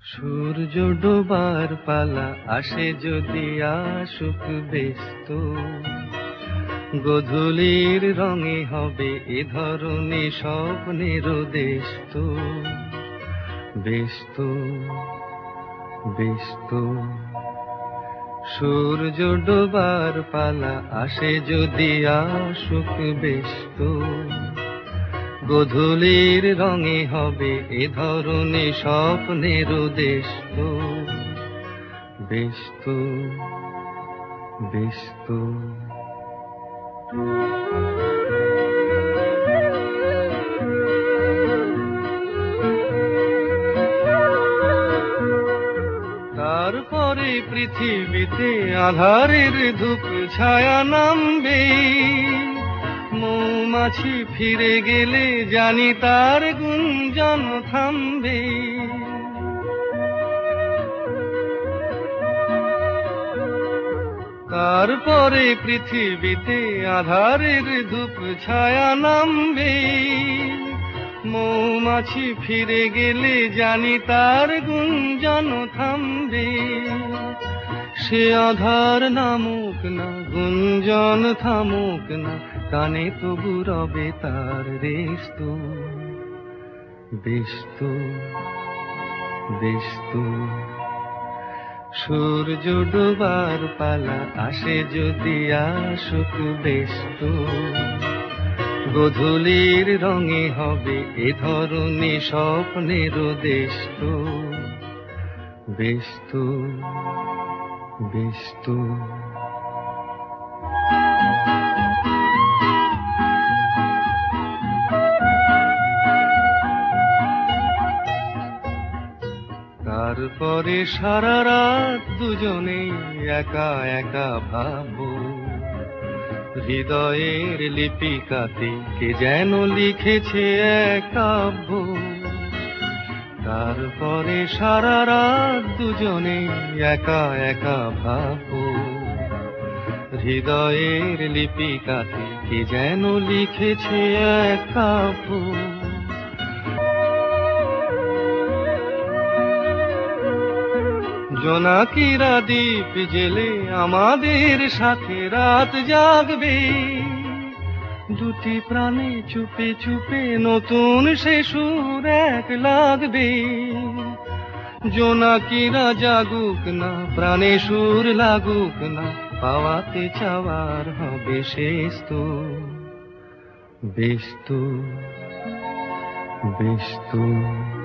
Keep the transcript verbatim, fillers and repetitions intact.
সূর্য ডোবার পালা আসে যদি আসুক ব্যস্ত, গোধূলির রঙে হবে এ ধরনী স্বপ্নের দেশ তো। ব্যস্ত ব্যস্ত সূর্য ডোবার পালা আসে যদি আসুক ব্যস্ত, গোধূলির রঙে হবে এ ধরনী স্বপ্নের দেশ তো। ব্যস্ত ব্যস্ত তারপরে পৃথিবীতে আঁধারের ধূপ ছায়া নামবে, মৌমাছি ফিরে গেলে জানি তার গুঞ্জন থামবে। তারপরে পৃথিবীতে আঁধারের ধূপ ছায়া নামবে, মৌমাছি ফিরে গেলে জানি তার গুঞ্জন থামবে। সে আধার নামুক না, গুঞ্জন থামুক না, কানে তবু রবে তার রেশ তো। ব্যস্ত ব্যস্ত সূর্য ডোবার পালা আসে যদি আসুক ব্যস্ত, গোধূলির রঙে হবে এ ধরনী স্বপ্নের দেশ তো। ব্যস্ত ব্যস্ত তারপরে সারা রাত দুজনে একা একা ভাবো, হৃদয়ের লিপিকাতে কে যেন লিখেছে এক কাব্য। তারপরে সারা রাত দুজনে একা একা ভাবো, হৃদয়ের লিপিকাতে কে যেন লিখেছে এক কাব্য। জোনাকিরা দীপ জেলে আমাদের সাথে রাত জাগবে, দুটি প্রাণে চুপে চুপে নতুন সে সুর এক লাগবে। জোনাকিরা জাগুক না, প্রাণে সুর লাগুক না, পাওয়াতে চাওয়ার হবে শেষ তো। ব্যস্ত ব্যস্ত